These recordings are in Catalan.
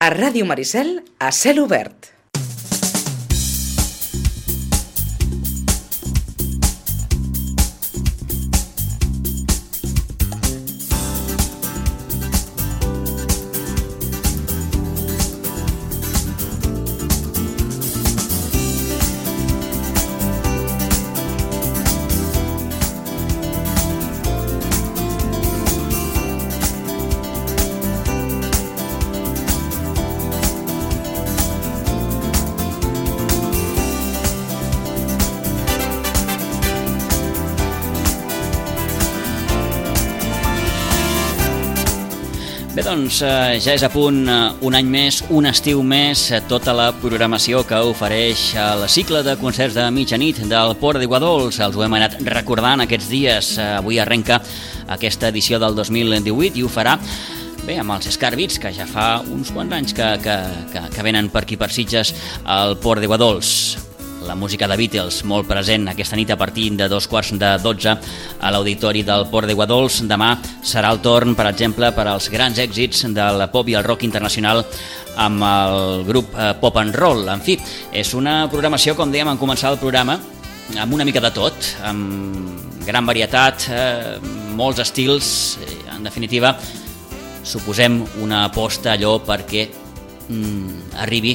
A Ràdio Maricel, a cel obert. Bé, doncs ja és a punt un any més, un estiu més, tota la programació que ofereix el cicle de concerts de mitjanit del Port d'Iguadols. Els ho hem anat recordant aquests dies. Avui arrenca aquesta edició del 2018 i ho farà bé amb els Scarbits, que ja fa uns quants anys que venen per aquí per Sitges al Port d'Iguadols. La música de Beatles molt present aquesta nit a partir de 2:45 a l'Auditori del Port d'Iguadols. Demà serà el torn, per exemple, per als grans èxits del pop i el rock internacional amb el grup Pop and Roll. En fi, és una programació, com dèiem en començar el programa, amb una mica de tot, amb gran varietat, molts estils. En definitiva, suposem una aposta allò perquè arribi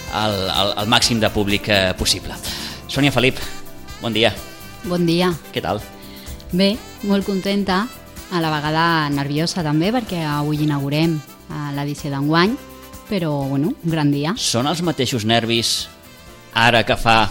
al màxim de públic possible. Sònia Felip, bon dia. Bon dia. Què tal? Bé, molt contenta, a la vegada nerviosa també, perquè avui inaugurem l'edició d'enguany, però bueno, un gran dia. Són els mateixos nervis ara que fa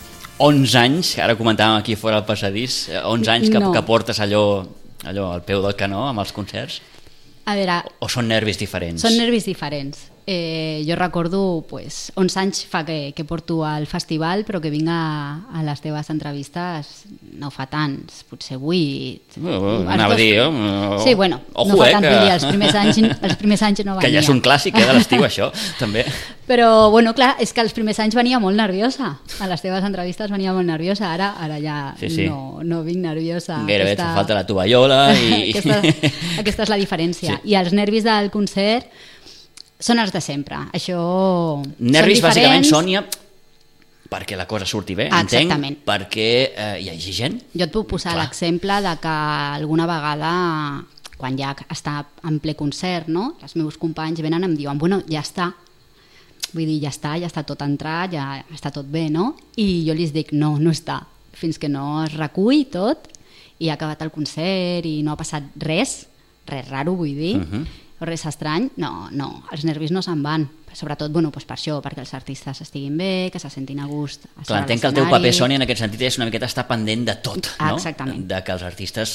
11 anys, ara comentàvem aquí fora al passadís, 11 anys que portes allò al peu del canó amb els concerts? A veure... O són nervis diferents? Són nervis diferents. Jo recordo 11 anys fa que porto al festival, però que vinc a les teves entrevistes no fa tants, potser 8. Anava a dir... Sí, bueno, no fa tant, els primers anys no venia. Que ja és un clàssic de l'estiu, això, també. Però, bueno, clar, és que els primers anys venia molt nerviosa. A les teves entrevistes venia molt nerviosa. Ara ja sí. No vinc nerviosa. Gairebé et falta la tovallola i... Aquesta és la diferència. Sí. I els nervis del concert són els de sempre. Això nervis, bàsicament, Sònia, perquè la cosa surti bé, exactament. Entenc, perquè hi hagi gent. Jo et puc posar l'exemple de que alguna vegada, quan ja està en ple concert, no? Els meus companys venen i em diuen, bueno, ja està. Vull dir, ja està tot entrat, ja està tot bé, no? I jo li dic, no està. Fins que no es recull tot i ha acabat el concert i no ha passat res raro, vull dir, res estrany, no, els nervis no se'n van, sobretot per això, perquè els artistes estiguin bé, que se sentin a gust. Clar, entenc que el teu paper, Sònia, en aquest sentit és una miqueta estar pendent de tot, no? Exactament. De que els artistes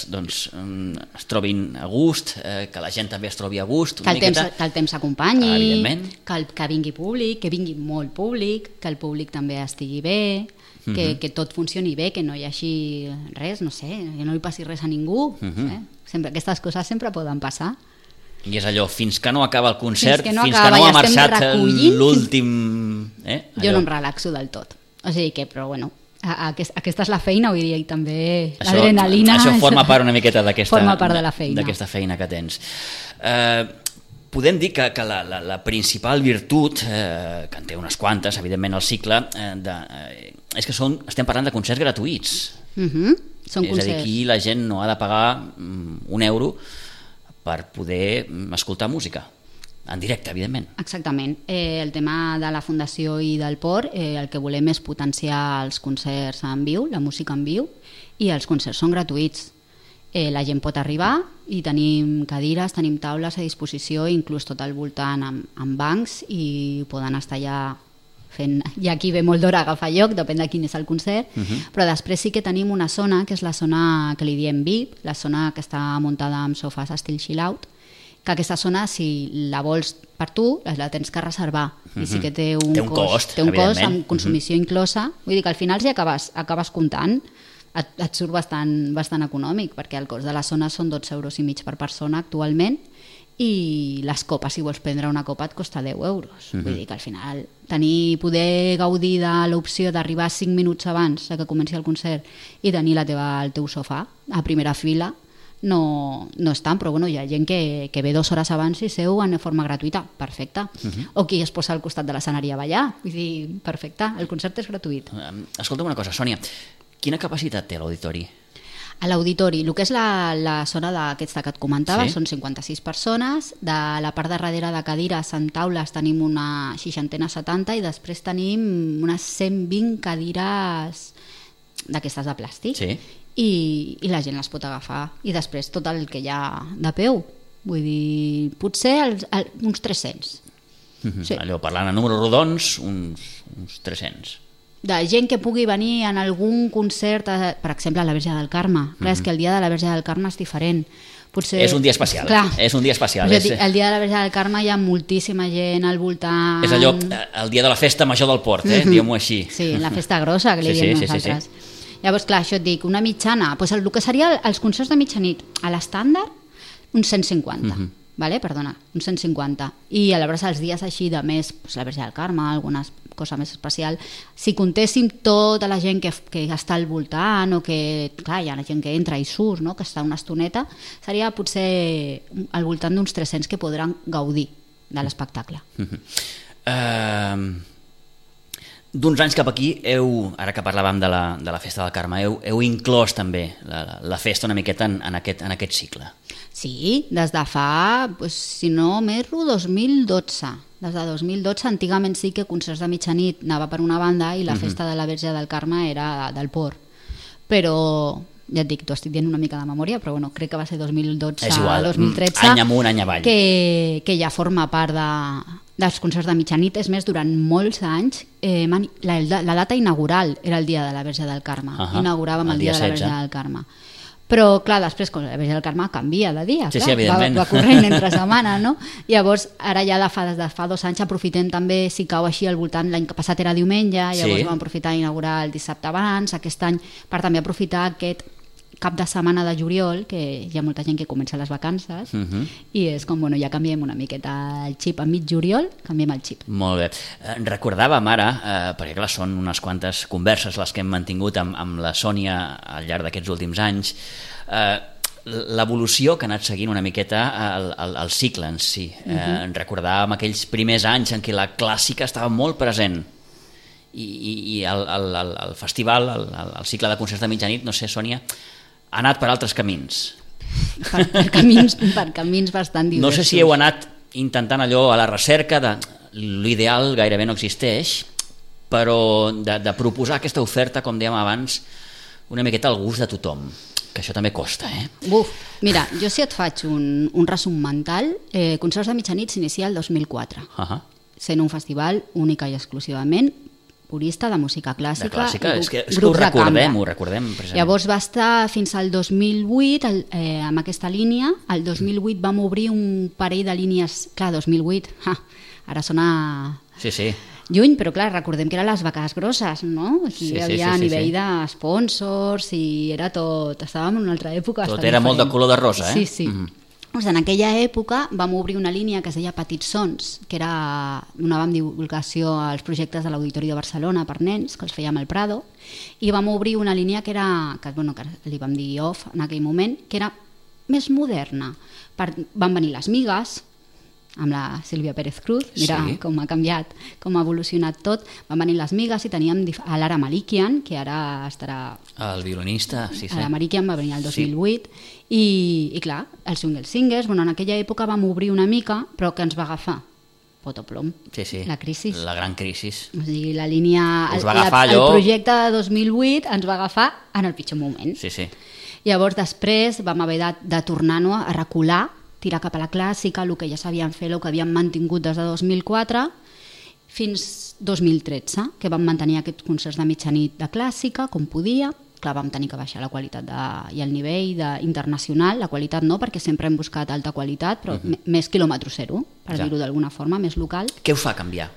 es trobin a gust, que la gent també es trobi a gust. Que el temps s'acompanyi, evidentment. Que vingui públic, que vingui molt públic, que el públic també estigui bé, que tot funcioni bé, que no hi hagi res, no sé, que no li passi res a ningú. Sempre, aquestes coses sempre poden passar. I és allò, fins que no acaba el concert, fins que no ha marxat l'últim... Jo no em relaxo del tot. O sigui que, però bueno, aquesta és la feina, vull dir, i també l'adrenalina... Això forma part una miqueta d'aquesta feina que tens. Podem dir que la principal virtut, que en té unes quantes, evidentment, el cicle, és que estem parlant de concerts gratuïts. Són concerts. És a dir, aquí la gent no ha de pagar €1 per poder escoltar música, en directe, evidentment. Exactament. El tema de la Fundació i del Port, el que volem és potenciar els concerts en viu, la música en viu, i els concerts són gratuïts. La gent pot arribar i tenim cadires, tenim taules a disposició, inclús tot al voltant amb bancs, i poden estar allà fent... I aquí ve molt d'hora a agafar lloc, depèn de quin és el concert, però després sí que tenim una zona, que és la zona que li diem VIP, la zona que està muntada amb sofàs estil chill out, que aquesta zona, si la vols per tu, la tens que reservar, i sí que té un cost amb consumició inclosa, vull dir que al final si acabes comptant, et surt bastant econòmic, perquè el cost de la zona són €12,50 per persona actualment, i les copes, si vols prendre una copa et costa €10. Vull dir que al final poder gaudir de l'opció d'arribar 5 minuts abans que comenci el concert i tenir el teu sofà a primera fila, no estan, però bueno, hi ha gent que ve 2 hores abans i seu en forma gratuïta, perfecte. O qui es posa al costat de l'escenari a ballar, vull dir, perfecte, el concert és gratuït. Escolta'm una cosa, Sònia, quina capacitat té l'auditori? A l'auditori, el que és la zona d'aquesta que et comentava, són 56 persones, de la part de darrere de cadires en taules tenim una 60-70 i després tenim unes 120 cadires d'aquestes de plàstic. Sí. I la gent les pot agafar, i després tot el que hi ha de peu, vull dir, potser uns 300. Sí. Allò, parlant a números rodons, uns 300. De gent que pugui venir en algun concert, per exemple a la Verge del Carme. Clar, és que el dia de la Verge del Carme és diferent. Potser... És un dia especial. Clar. És un dia especial. El dia de la Verge del Carme hi ha moltíssima gent al voltant. És allò, el dia de la festa major del port, diguem-ho així. Sí, la festa grossa, que li diem nosaltres. Sí. Llavors, clar, això et dic, una mitjana, doncs el que seria els concerts de mitjanit a l'estàndard, uns 150, vale? Perdona, uns 150. I aleshores els dies així de més, doncs la Verge del Carme, alguna cosa més especial, si comptéssim tota la gent que està al voltant, o que, clar, hi ha gent que entra i surt, no? Que està una estoneta, seria potser al voltant d'uns 300 que podran gaudir de l'espectacle. D'uns anys cap aquí, ara que parlàvem de la Festa del Carme, heu inclòs també la festa una miqueta en aquest cicle. Sí, des de fa, si no m'erro, 2012. Des de 2012, antigament sí que concerts de mitjanit anava per una banda i la Festa de la Verge del Carme era del port. Però, ja et dic, t'ho estic dient una mica de memòria, però bueno, crec que va ser 2012 a 2013, any amunt, any avall, que ja forma part dels concerts de mitjanit. És més, durant molts anys la data inaugural era el dia de la Verge del Carme. Inauguràvem el dia de la Verge del Carme. Però clar, després com la Verge del Carme canvia de dia, sí, evidentment. Va corrent entre setmana, no? Llavors ara ja des de fa 2 anys aprofitem també, si cau així al voltant, l'any passat era diumenge, llavors vam aprofitar d'inaugurar el dissabte abans, aquest any per també aprofitar aquest cap de setmana de juliol, que hi ha molta gent que comença les vacances, i és com, bueno, ja canviem una miqueta el xip a mig juliol, canviem el xip. Molt bé. Recordàvem ara, perquè clar, són unes quantes converses les que hem mantingut amb la Sònia al llarg d'aquests últims anys, l'evolució que ha anat seguint una miqueta el cicle en si. Recordàvem aquells primers anys en què la clàssica estava molt present, i el festival, el cicle de concerts de mitjanit, no sé, Sònia, ha anat per altres camins. Per camins bastant diversos. No sé si heu anat intentant allò a la recerca de l'ideal, gairebé no existeix, però de proposar aquesta oferta, com dèiem abans, una miqueta al gust de tothom, que això també costa, Mira, jo si et faig un resum mental, Concerts de Mitjanit s'inicia el 2004, sent un festival única i exclusivament purista de música clàssica, és que ho recordem precisament. Llavors va estar fins al 2008 amb aquesta línia. El 2008 vam obrir un parell de línies, clar, 2008, ara sona lluny, però clar, recordem que eren les vaques grosses, no? Aquí hi havia a nivell de sponsors i era tot, estàvem en una altra època. Tot era molt de color de rosa, Sí. En aquella època vam obrir una línia que es deia Petits Sons, que donàvem divulgació als projectes de l'Auditori de Barcelona per nens, que els fèiem al Prado, i vam obrir una línia que li vam dir off en aquell moment, que era més moderna. Van venir les Migues, amb la Sílvia Pérez Cruz, mira com ha canviat, com ha evolucionat tot. Van venir les Migues i teníem a l'Ara Malikian, que ara estarà... El violinista, sí. L'Ara Malikian va venir el 2008, i clar, els Single Singers, en aquella època vam obrir una mica, però que ens va agafar Potoplom, la crisi. La gran crisi. O sigui, la línia... El projecte de 2008 ens va agafar en el pitjor moment. Sí. Llavors, després vam haver de tornar-nos a recular, tirar cap a la clàssica, el que ja sabíem fer, el que havíem mantingut des de 2004 fins 2013, que vam mantenir aquests concerts de mitjanit de clàssica, com podia. Clar, vam tenir que baixar la qualitat i el nivell internacional, la qualitat no, perquè sempre hem buscat alta qualitat, però més quilòmetre zero, per dir-ho d'alguna forma, més local. Què us fa canviar?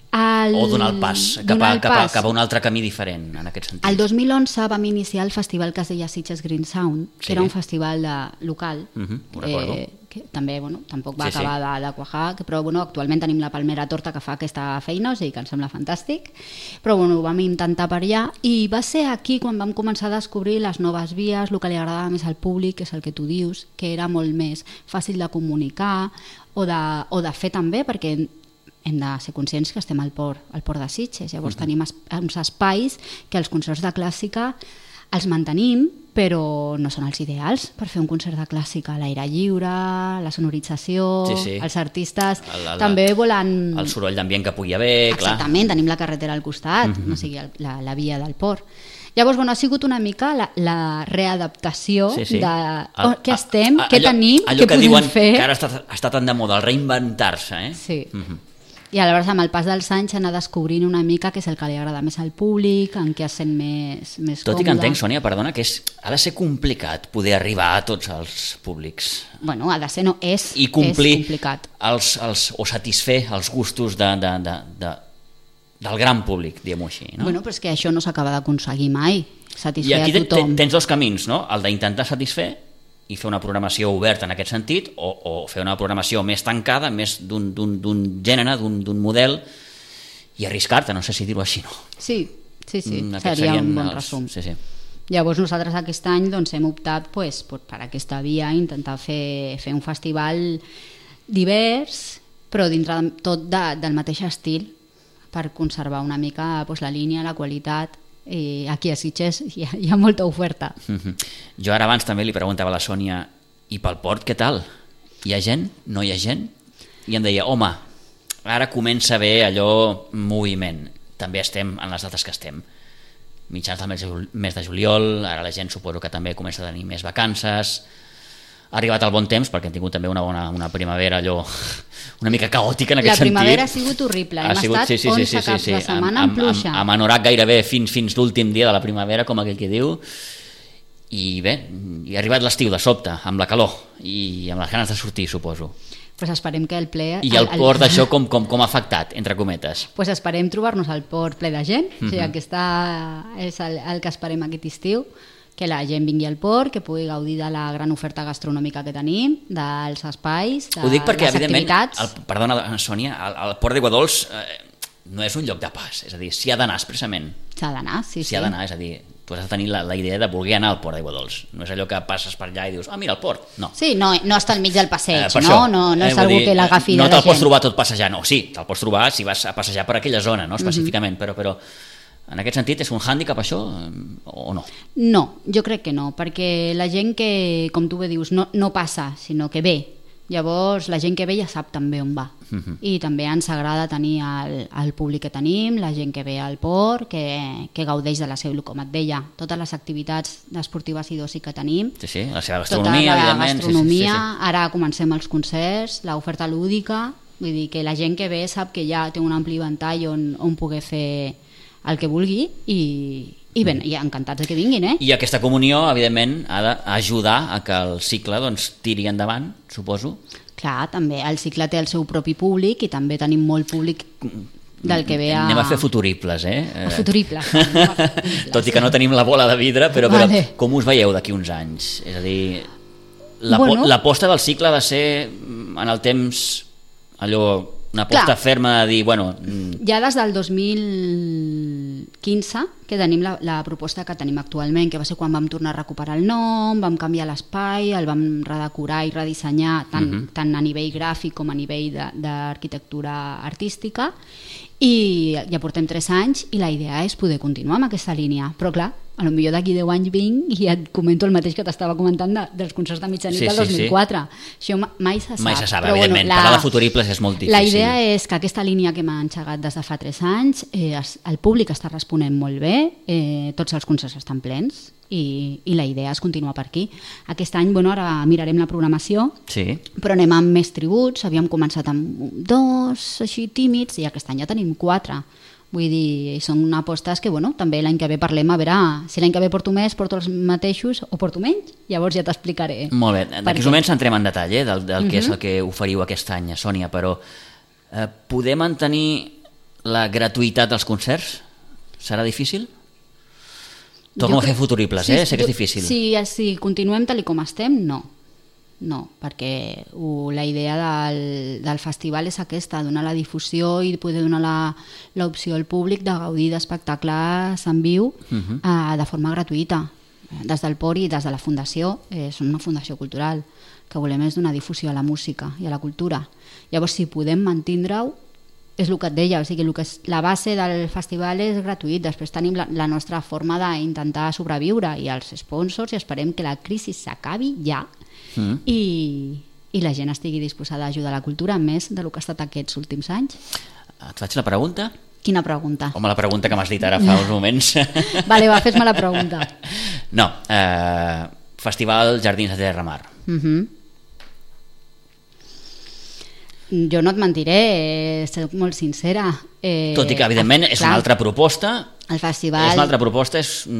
O donar el pas cap a un altre camí diferent, en aquest sentit? El 2011 vam iniciar el festival que es deia Sitges Green Sound, que era un festival local, que també tampoc va acabar de quajar, però actualment tenim la Palmera Torta que fa aquesta feina, o sigui que em sembla fantàstic, però ho vam intentar per allà i va ser aquí quan vam començar a descobrir les noves vies, el que li agradava més al públic, que és el que tu dius, que era molt més fàcil de comunicar o de fer també, perquè hem de ser conscients que estem al port de Sitges, llavors tenim uns espais que els concerts de clàssica els mantenim, però no són els ideals per fer un concert de clàssica a l'aire lliure, la sonorització, els artistes també volen... El soroll d'ambient que pugui haver, clar. Exactament, tenim la carretera al costat, no sigui la via del port. Llavors, ha sigut una mica la readaptació de què estem, què tenim, què podem fer... Allò que diuen que ara està tan de moda, el reinventar-se, eh? Sí. I aleshores amb el pas dels anys anar descobrint una mica què és el que li agrada més al públic, en què es sent més còmode. Tot i que entenc, Sònia, perdona, que ha de ser complicat poder arribar a tots els públics. Bueno, ha de ser, no, és complicat. I complir o satisfer els gustos del gran públic, diguem-ho així. No? Bueno, però és que això no s'acaba d'aconseguir mai, satisfer a tothom. I aquí tens dos camins, no? El d'intentar satisfer i fer una programació oberta en aquest sentit o fer una programació més tancada, més d'un gènere, d'un model i arriscar-te, no sé si dir-ho així, no? Sí, seria un bon resum. Llavors nosaltres aquest any hem optat per aquesta via, intentar fer un festival divers, però dintre tot del mateix estil, per conservar una mica la línia, la qualitat. I aquí a Sitges hi ha molta oferta. Jo ara abans també li preguntava a la Sònia, i pel port què tal? Hi ha gent? No hi ha gent? I em deia, home, ara comença a haver allò moviment, també estem en les dates que estem, mitjans del mes de juliol, ara la gent suposo que també comença a tenir més vacances, ha arribat el bon temps perquè hem tingut també una primavera allò una mica caòtica en aquest sentit. La primavera ha sigut horrible, hem estat 11 caps de setmana amb pluja. Amb anorac gairebé fins l'últim dia de la primavera, com aquell que diu, i bé, hi ha arribat l'estiu de sobte, amb la calor i amb les ganes de sortir, suposo. Pues esperem que el ple... I el port d'això com ha afectat, entre cometes? Pues esperem trobar-nos al port ple de gent, o sigui, aquest és el que esperem aquest estiu, que la gent vingui al port, que pugui gaudir de la gran oferta gastronòmica que tenim, dels espais, de les activitats. Ho dic perquè, perdona, Sònia, el port d'Aiguadols no és un lloc de pas, és a dir, s'hi ha d'anar expressament. S'ha d'anar, sí. S'hi ha d'anar, és a dir, tu has de tenir la idea de voler anar al port d'Aiguadols. No és allò que passes per allà i dius, mira, el port. No. Sí, no està al mig del passeig, no és algú que l'agafi de la gent. No te'l pots trobar tot passejant, no, sí, te'l pots trobar si vas a passejar per aquella zona, no, específicament, però en aquest sentit és un hàndicap això o no? No, jo crec que no, perquè la gent que, com tu bé dius, no passa, sinó que ve. Llavors la gent que ve ja sap també on va. I també ens agrada tenir el públic que tenim, la gent que ve al port, que gaudeix de la seva, com et deia, totes les activitats esportives i d'oci que tenim. Sí, la seva gastronomia, evidentment. Tota la gastronomia, ara comencem els concerts, l'oferta lúdica, vull dir que la gent que ve sap que ja té un ampli ventall on poder fer el que vulgui i ben, i encantats de que vinguin, I aquesta comunió, evidentment, ha d'ajudar a que el cicle tiri endavant, suposo. Clar, també, el cicle té el seu propi públic i també tenim molt públic del que ve a... Anem a fer futuribles, Futuribles. Tot i que no tenim la bola de vidre, però com us veieu d'aquí uns anys? És a dir, l'aposta del cicle ha de ser en el temps allò... Una aposta ferma de dir, Ja des del 2015 que tenim la proposta que tenim actualment, que va ser quan vam tornar a recuperar el nom, vam canviar l'espai, el vam redecorar i redissenyar tant a nivell gràfic com a nivell d'arquitectura artística, i ja portem 3 anys i la idea és poder continuar amb aquesta línia, però clar, potser d'aquí 10 anys vinc i et comento el mateix que t'estava comentant dels concerts de mitjanit del 2004. Això mai se sap. Mai se sap, evidentment. Parlar de futuribles és molt difícil. La idea és que aquesta línia que m'ha engegat des de fa 3 anys, el públic està responent molt bé, tots els concerts estan plens i la idea és continuar per aquí. Aquest any, ara mirarem la programació, però anem amb més tributs, havíem començat amb 2 així tímids i aquest any ja tenim 4. Vull dir, són apostes que també l'any que ve parlem, a veure si l'any que ve porto més, porto els mateixos o porto menys, llavors ja t'explicaré. Molt bé, d'aquí uns moments entrem en detall del que és el que oferiu aquest any, Sònia, però poder mantenir la gratuïtat dels concerts serà difícil? Torno a fer futuribles, sé que és difícil. Si continuem tal com estem, no. no, perquè la idea del festival és aquesta, donar la difusió i poder donar l'opció al públic de gaudir d'espectacles en viu de forma gratuïta. Des del POR i des de la Fundació, som una fundació cultural, que volem és donar difusió a la música i a la cultura. Llavors, si podem mantindre-ho, és el que et deia, o sigui, la base del festival és gratuït, després tenim la nostra forma d'intentar sobreviure i els sponsors i esperem que la crisi s'acabi ja i la gent estigui disposada a ajudar la cultura més del que ha estat aquests últims anys. Et faig la pregunta? Quina pregunta? Home, la pregunta que m'has dit ara fa uns moments. Vale, va, fes-me la pregunta. No, Festival Jardins de Terramar. Jo no et mentiré, soc molt sincera. Tot i que, evidentment, és una altra proposta. El festival... És una altra proposta,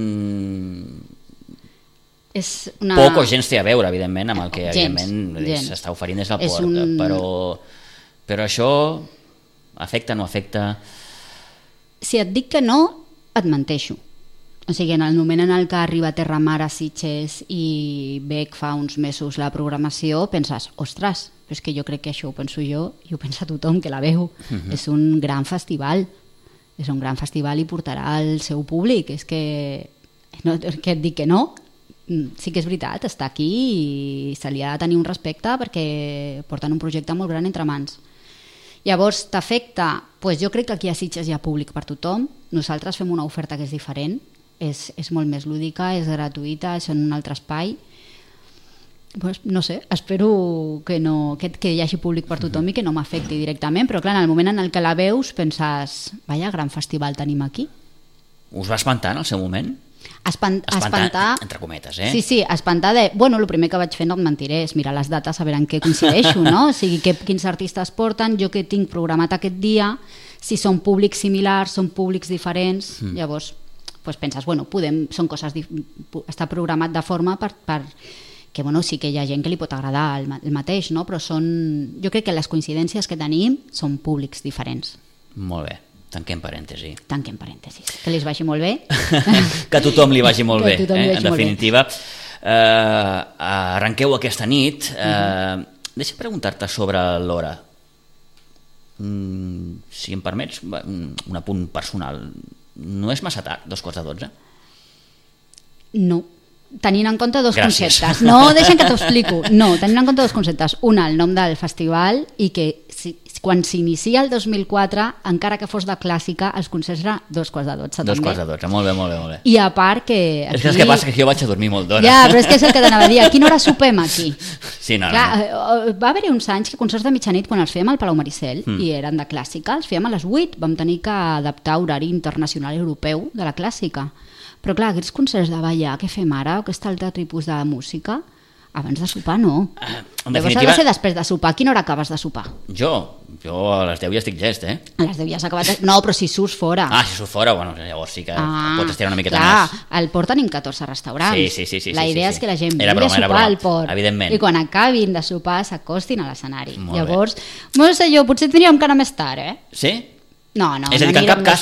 és una... poc o gens té a veure, evidentment, amb el que s'està oferint des del port. Però això afecta o no afecta? Si et dic que no, et menteixo. O sigui, en el moment en el que arriba Terramar a Sitges i Bec fa uns mesos la programació, penses, ostres, però és que jo crec que això ho penso jo i ho pensa tothom que la veu. És un gran festival. És un gran festival i portarà el seu públic. És que et dic que no. Sí que és veritat, està aquí i se li ha de tenir un respecte perquè porten un projecte molt gran entre mans. Llavors, t'afecta? Pues jo crec que aquí a Sitges hi ha públic per tothom. Nosaltres fem una oferta que és diferent. És molt més lúdica, és gratuïta, és en un altre espai. Pues, no sé, espero que hi hagi públic per tothom i que no m'afecti directament, però clar, en el moment en el que la veus penses, vaya, gran festival tenim aquí. Us va espantar en el seu moment? Espantar, entre cometes, Sí, espantar de... Bueno, el primer que vaig fer, no et mentiré, és mirar les dates a veure en què coincideixo, no? O sigui, quins artistes porten, jo què tinc programat aquest dia, si són públics similars, són públics diferents, llavors pues penses, bueno, són coses... està programat de forma per que bueno, sí que hi ha gent que li pot agradar el mateix, no? Però jo crec que les coincidències que tenim són públics diferents. Molt bé. Tanquem parèntesi. Tanquem parèntesis. Que li vagi molt bé. Que a tothom li vagi molt bé, en definitiva. Arrenqueu aquesta nit. Deixa preguntar-te sobre l'hora. Si em permets, un apunt personal. No és massa tard, 2:45? No. Tenint en compte dos conceptes. No, deixa'm que t'ho explico. No, tenint en compte dos conceptes. Un, el nom del festival i que quan s'inicia el 2004, encara que fos de clàssica, els concerts eren 2:12. 2:12, molt bé, molt bé, molt bé. I a part que... Aquí... És que el que passa que jo vaig a dormir molt d'hora. Ja, però és que és el que t'anava a dir. A quina hora sopem aquí? Sí, no. Va haver-hi uns anys que concerts de mitjanit, quan els fèiem al Palau Maricel, i eren de clàssica, els fèiem a les 8. Vam tenir que adaptar horari internacional europeu de la clàssica. Però clar, aquests concerts de ballar que fem ara, o aquest altre tipus de música, abans de sopar no. Llavors ha de ser després de sopar. A quina hora acabes de sopar? Jo a les 10 ja estic llest, A les 10 ja s'ha acabat... No, però si surts fora. Si surts fora, bueno, llavors sí que pots estirar una miqueta més. Clar, al Port tenim 14 restaurants. Sí. La idea és que la gent vingui a sopar al Port. Evidentment. I quan acabin de sopar s'acostin a l'escenari. Llavors, no sé jo, potser tindríem que anar més tard, Sí? No, és a dir, que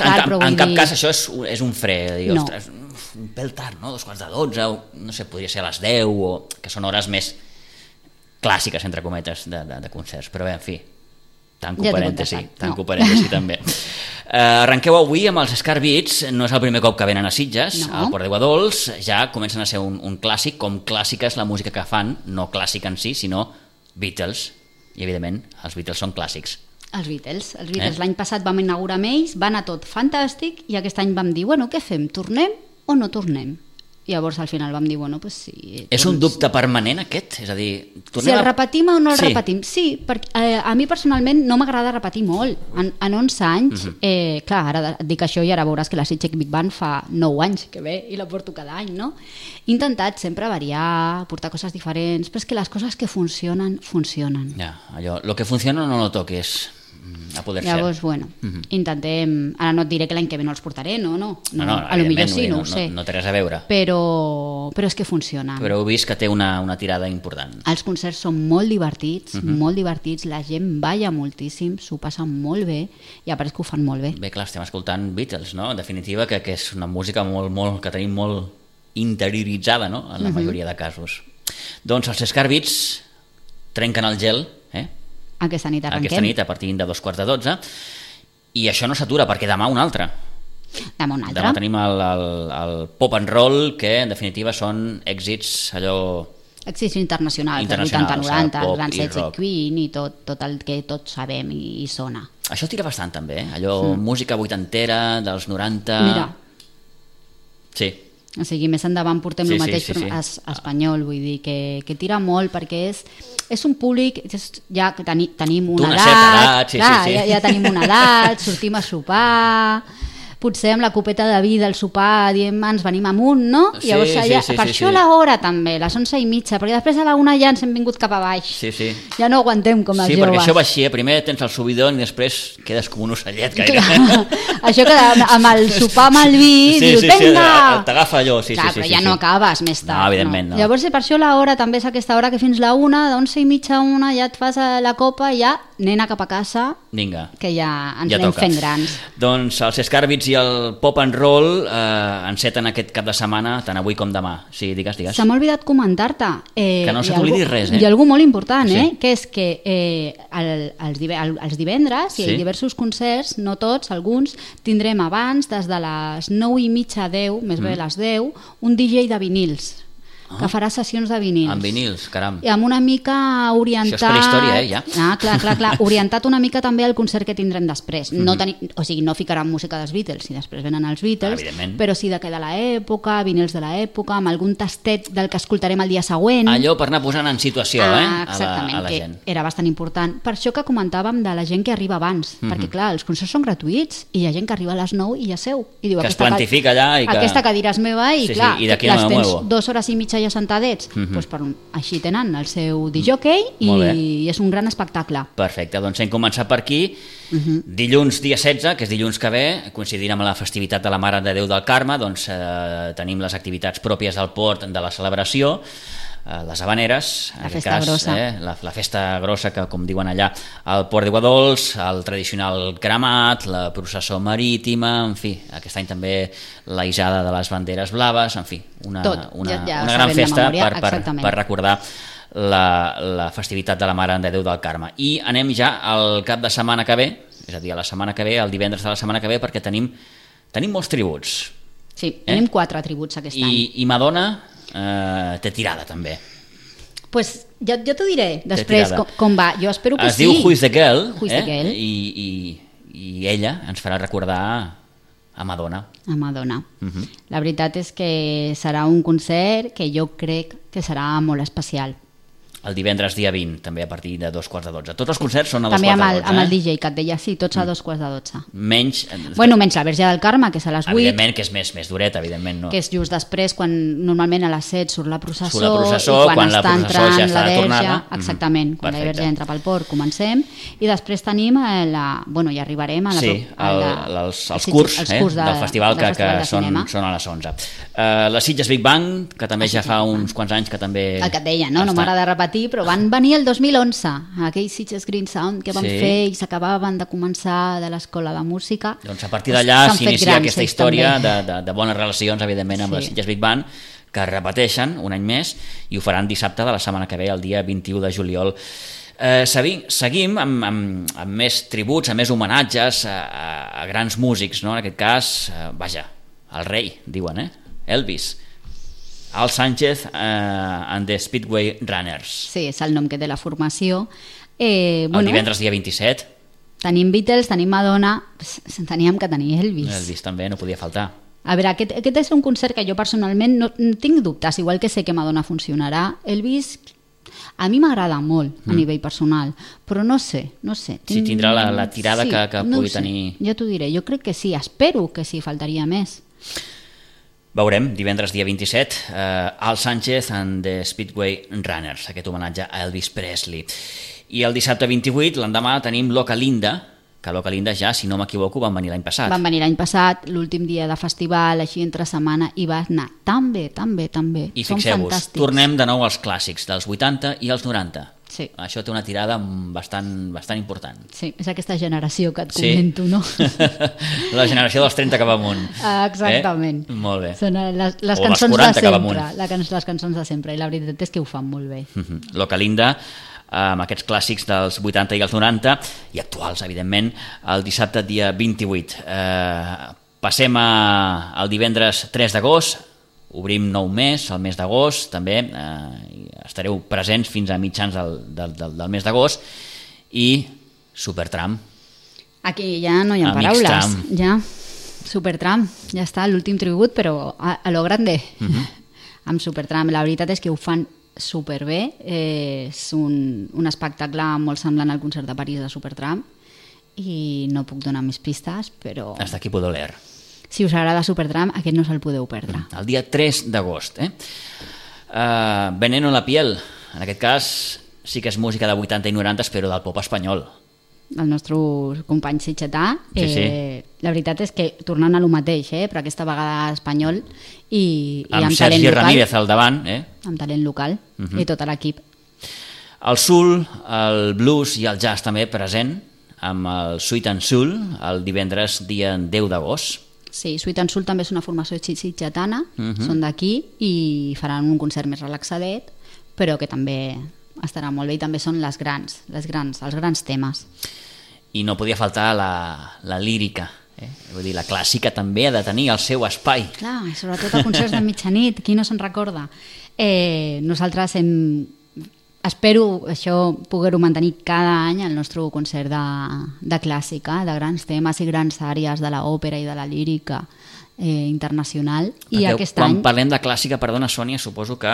en cap cas això és un fre. Dir, ostres, un pèl tard, no? 11:45, no sé, podria ser a les 10, o que són hores més clàssiques, entre cometes, de concerts. Però bé, en fi, tanco parèntesi també. Arrenqueu avui amb els Scar Beats. No és el primer cop que venen a Sitges, al Port d'Aiguadols. Ja comencen a ser un clàssic, com clàssica és la música que fan, no clàssica en si, sinó Beatles. I evidentment els Beatles són clàssics. Els Beatles. L'any passat vam inaugurar amb ells, va anar tot fantàstic, i aquest any vam dir, bueno, què fem? Tornem o no tornem? I llavors al final vam dir, bueno, doncs sí. És un dubte permanent aquest? És a dir, si el repetim o no el repetim? Sí, perquè a mi personalment no m'agrada repetir molt. En 11 anys, clar, ara et dic això i ara veuràs que la Sitges Big Band fa 9 anys que ve i la porto cada any, no? He intentat sempre variar, portar coses diferents, però és que les coses que funcionen, funcionen. Ja, allò, lo que funciona no lo toques. A poder llavors, ser. Bueno, intentem... Ara no et diré que l'any que ve no els portaré, no, a lo millor sí, no ho sé. No té res a veure. Però és que funciona. Però heu vist que té una tirada important. Els concerts són molt divertits, la gent balla moltíssim, s'ho passa molt bé, i a part que ho fan molt bé. Bé, clar, estem escoltant Beatles, no? En definitiva, que és una música que tenim molt interioritzada, no? En la majoria de casos. Doncs els Scar Beats trenquen el gel, Aquesta nit arrenquem. aquesta nit a partir de 2:15, i això no s'atura perquè demà un altre. Demà un altre. Demà tenim el pop and roll, que en definitiva són èxits allò... Èxits internacionals, dels Internacionals, 80-90, pop el Gran i Set rock. Queen i tot el que tots sabem i sona. Això tira bastant també, allò música vuitantera dels 90... Mira. Sí. O sigui, més endavant portem Sí, el sí, mateix sí, sí. però espanyol, vull dir, que tira molt perquè és un públic, ja que tenim Tu una una certa edat, edat, sí, clar, sí, sí. Ja tenim una edat, sortim a sopar, potser amb la copeta de vi del sopar diem ens venim amunt, no? Sí, Llavors, sí, sí, per sí, això sí. l'hora també, les 11:30, perquè després a la 1 ja ens hem vingut cap a baix. Sí, sí. Ja no aguantem com els Sí, joves. perquè això va així, primer tens el subidon i després quedes com un ocellet gaire. Clar, això que amb el sopar amb el vi dius, vinga! T'agafa allò, sí, Clar, sí, però sí. ja sí. no acabes més tard. No, evidentment no. Llavors, per això l'hora també és aquesta hora que fins la 1, d'11:30 a 1, ja et fas la copa i ja, nena cap a casa, Vinga. que ja ens Ja anem toca. fent grans. Doncs els Scarbits i el Pop and Roll enceten aquest cap de setmana, tant avui com demà. Sí, digues. Se m'ha oblidat comentar-te. Que no se t'oblidi res, Hi ha algú molt important, Sí. que és que els divendres hi ha Sí. diversos concerts, no tots, alguns, tindrem abans, des de les 9:30 a 10, més bé les 10, un DJ de vinils, que farà sessions de vinils. Amb vinils, caram. I amb una mica orientat... Això és prehistòria, ja. Clar. Orientat una mica també al concert que tindrem després. No o sigui, no ficaran música dels Beatles, si després venen els Beatles, Evidentment. però sí de que de l'època, vinils de l'època, amb algun tastet del que escoltarem el dia següent. Allò per anar posant en situació, Exactament, a la que gent. era bastant important. Per això que comentàvem de la gent que arriba abans, perquè clar, els concerts són gratuïts i hi ha gent que arriba a les 9 i ja seu. I diu, Que es plantifica allà i que... aquesta cadira és meva i Sí, clar, sí, i d'aquí no les me tens muevo. 2 hores i mitja ja sentadets, doncs així tenen el seu disjockey Molt bé. i és un gran espectacle. Perfecte, doncs hem començat per aquí. Dilluns dia 16, que és dilluns que ve, coincidint amb la festivitat de la Mare de Déu del Carme, doncs tenim les activitats pròpies del port de la celebració, les habaneres, en La aquest festa cas, grossa. la festa grossa, que com diuen allà, el Port de Guadols, el tradicional cremat, la processó marítima, en fi, aquest any també la isada de les banderes blaves, en fi, una gran sabem de festa memòria, per recordar la festivitat de la Mare de Déu del Carme. I anem ja al cap de setmana que ve, és a dir, a la setmana que ve, el divendres de la setmana que ve, perquè tenim molts tributs. Sí, tenim 4 tributs aquest any. I Madonna té tirada també. Pues ja t'ho diré després com va. Jo espero que es sí. diu Who is the Girl, Who is the Girl. I ella ens farà recordar a Madonna. A Madonna. La veritat és que serà un concert que jo crec que serà molt especial. El divendres dia 20, també a partir de 2:15. Tots els concerts són a 2:15. També amb el DJ que et deia, sí, tots a 2:15. Menys... Bueno, menys la Verge del Carme, que és a les 8. Evidentment, que és més dureta, evidentment. No. Que és just després, quan normalment a les 7 surt la processó, Surt la processó, i quan la està processó entrant ja està la Verge, tornada. exactament, quan la Perfecte. Verge entra pel port, comencem, i després tenim bueno, ja arribarem a la... Sí, els curs del festival que de cinema. són a les 11. La Sitges Big Bang, que també ja fa uns quants anys que també... El que et deia, no m'agrada repetir, però van venir el 2011, aquell Sitges Green Sound que van fer i s'acabaven de començar de l'escola de música. Doncs a partir d'allà s'inicia aquesta història també. de bones relacions, evidentment, amb la Sitges Big Band, que repeteixen un any més i ho faran dissabte de la setmana que ve, el dia 21 de juliol. Seguim amb més tributs, amb més homenatges a grans músics, no? En aquest cas, vaja, el rei, diuen, Elvis. Al Sánchez and the Speedway Runners. Sí, és el nom que té la formació. El divendres dia 27. Tenim Beatles, tenim Madonna, teníem que tenir Elvis. Elvis també, no podia faltar. A veure, aquest és un concert que jo personalment no tinc dubtes, igual que sé que Madonna funcionarà. Elvis a mi m'agrada molt a nivell personal, però no sé. Si tindrà la tirada que pugui tenir... Ja t'ho diré, jo crec que sí, espero que sí, faltaria més. Veurem, divendres dia 27, Al Sánchez and the Speedway Runners, aquest homenatge a Elvis Presley. I el dissabte 28, l'endemà, tenim Loca Linda, que Loca Linda ja, si no m'equivoco, van venir l'any passat. Van venir l'any passat, l'últim dia de festival, així entre setmana, i va anar tan bé. I fixeu-vos, tornem de nou als clàssics dels 80 i els 90. Sí. Això té una tirada bastant important. Sí, és aquesta generació que et comento, no? La generació dels 30 cap amunt. Exactament. Molt bé. Són les cançons de sempre. Les cançons de sempre, i la veritat és que ho fan molt bé. Loca Linda, amb aquests clàssics dels 80 i els 90 i actuals, evidentment, el dissabte dia 28. Passem al divendres 3 d'agost, obrim nou mes, el mes d'agost, també estareu presents fins a mitjans del mes d'agost, i Supertram. Aquí ja no hi ha Amics paraules. Tram. Ja, Supertram, ja està, l'últim tribut, però a lo grande, amb Supertram. La veritat és que ho fan superbé, és un espectacle molt semblant al concert de París de Supertram, i no puc donar més pistes, però Hasta aquí puedo leer. si us agrada Supertram, aquest no se'l podeu perdre. El dia 3 d'agost. Veneno en la piel. En aquest cas sí que és música de 80 i 90, però del pop espanyol. El nostre company Sitxetà, Sí. la veritat és que tornant a lo mateix, però aquesta vegada espanyol i Amb amb talent Sergi local, Ramírez al davant. amb talent local i tot l'equip. El soul, el blues i el jazz també present, amb el Sweet and Soul, el divendres dia 10 d'agost. Sí, Sweet and Soul també és una formació sitgetana, són d'aquí i faran un concert més relaxadet, però que també estarà molt bé, i també són els grans temes. I no podia faltar la lírica. Vull dir, la clàssica també ha de tenir el seu espai. Clar, i sobretot a concerts de mitjanit, qui no se'n recorda? Nosaltres espero això poder-ho mantenir cada any al nostre concert de clàssica, de grans temes i grans àrees de l'òpera i de la lírica internacional. I Perquè aquest quan any parlem de clàssica, perdona Sònia, suposo que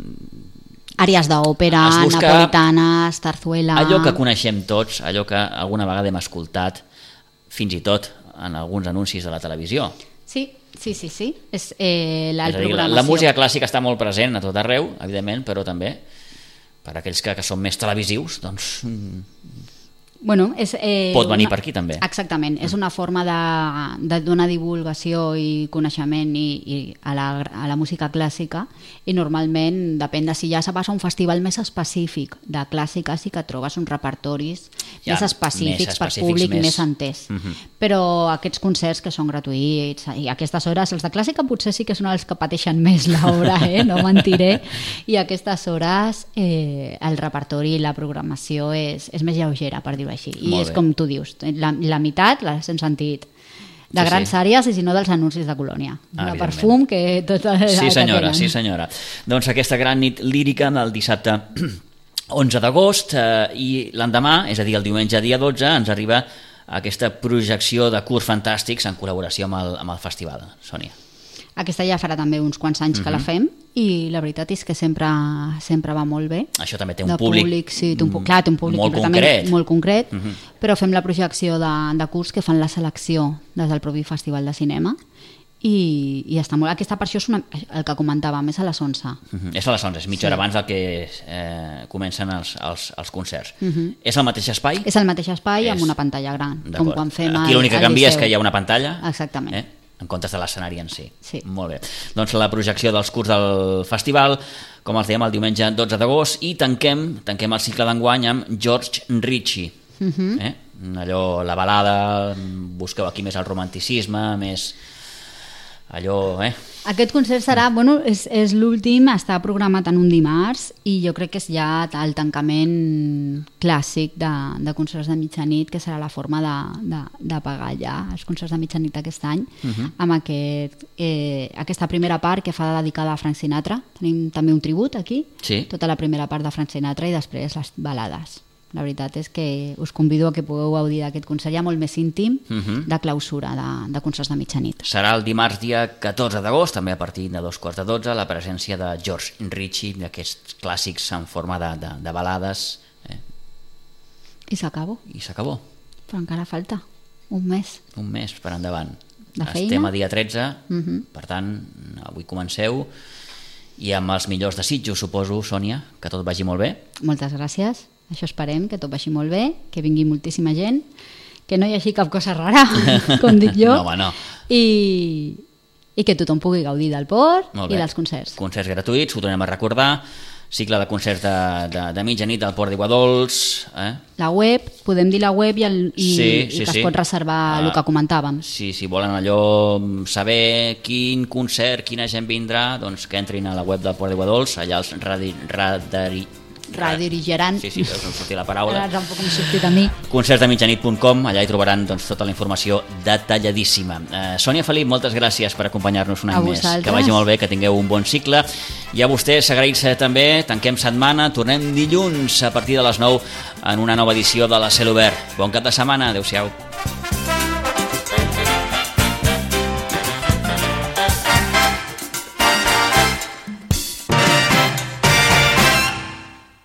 àrees d'òpera, es busca napolitanes, zarzuela... allò que coneixem tots, allò que alguna vegada hem escoltat, fins i tot en alguns anuncis de la televisió. Sí. És És a dir, la música clàssica està molt present a tot arreu, evidentment, però també per aquells que són més televisius, doncs Bueno, pot venir per aquí també. Exactament, és una forma de donar divulgació i coneixement a la música clàssica, i normalment depèn de si ja se passa a un festival més específic de clàssica, sí que trobes uns repertoris Ja, més específics per públic més entès. Però aquests concerts que són gratuïts i a aquestes hores, els de clàssica potser sí que són els que pateixen més l'obra, no mentiré, i a aquestes hores el repertori i la programació és més lleugera, per dir-ho així, i és com tu dius, la meitat l'hem sentit de grans àrees, i si no dels anuncis de Colònia, de perfum que tot sí senyora, sí senyora. Doncs aquesta gran nit lírica del dissabte 11 d'agost, i l'endemà, és a dir, el diumenge dia 12, ens arriba aquesta projecció de curs fantàstics en col·laboració amb el festival. Sònia. Aquesta ja farà també uns quants anys que la fem, i la veritat és que sempre va molt bé. Això també té un públic, sí, té un públic molt concret, però fem la projecció de curs que fan la selecció des del propi Festival de Cinema, i està molt... Aquesta per això és el que comentàvem, és a les 11. És a les 11, és mitja hora abans del que comencen els concerts. És el mateix espai? És el mateix espai amb una pantalla gran, com quan fem aquí l'únic que canvia és que hi ha una pantalla. Exactament. En comptes de l'escenari en si. Sí. Molt bé. Doncs la projecció dels curs del festival, com els dèiem, el diumenge 12 d'agost, i tanquem el cicle d'enguany amb George Ritchie. Allò, la balada, busqueu aquí més el romanticisme, més allò... Aquest concert serà, bueno, és l'últim, està programat en un dimarts, i jo crec que és ja el tancament clàssic de concerts de mitjanit, que serà la forma de pagar ja els concerts de mitjanit aquest any, amb aquesta primera part que fa dedicada a Frank Sinatra. Tenim també un tribut aquí, tota la primera part de Frank Sinatra, i després les balades. La veritat és que us convido a que pugueu gaudir d'aquest concert ja molt més íntim, de clausura de concerts de mitjanit. Serà el dimarts dia 14 d'agost, també a partir de 2:15, la presència de George Ritchie, d'aquests clàssics en forma de balades. I s'acabó. Però encara falta un mes. Un mes per endavant. De feina. Estem a dia 13, per tant, avui comenceu, i amb els millors desitjos, suposo, Sònia, que tot vagi molt bé. Moltes gràcies. Això esperem, que tot vagi molt bé, que vingui moltíssima gent, que no hi hagi cap cosa rara, com dic jo, no. i que tothom pugui gaudir del port i dels concerts. Concerts gratuïts, ho tornem a recordar, cicle de concerts de mitjanit al Port d'Iguadols. La web, podem dir la web, i que es pot reservar el que comentàvem. Sí, si volen allò saber quin concert, quina gent vindrà, doncs que entrin a la web del Port d'Iguadols, allà els redirigiran. Sí, veus, no em sortia la paraula. Ara tampoc m'ha sortit a mi. Concertsdemitjanit.com, allà hi trobaran tota la informació detalladíssima. Sònia Felip, moltes gràcies per acompanyar-nos un any més. Que vagi molt bé, que tingueu un bon cicle. I a vostès agraïts també, tanquem setmana, tornem dilluns a partir de les 9 en una nova edició de la Cel Obert. Bon cap de setmana, adeu-siau.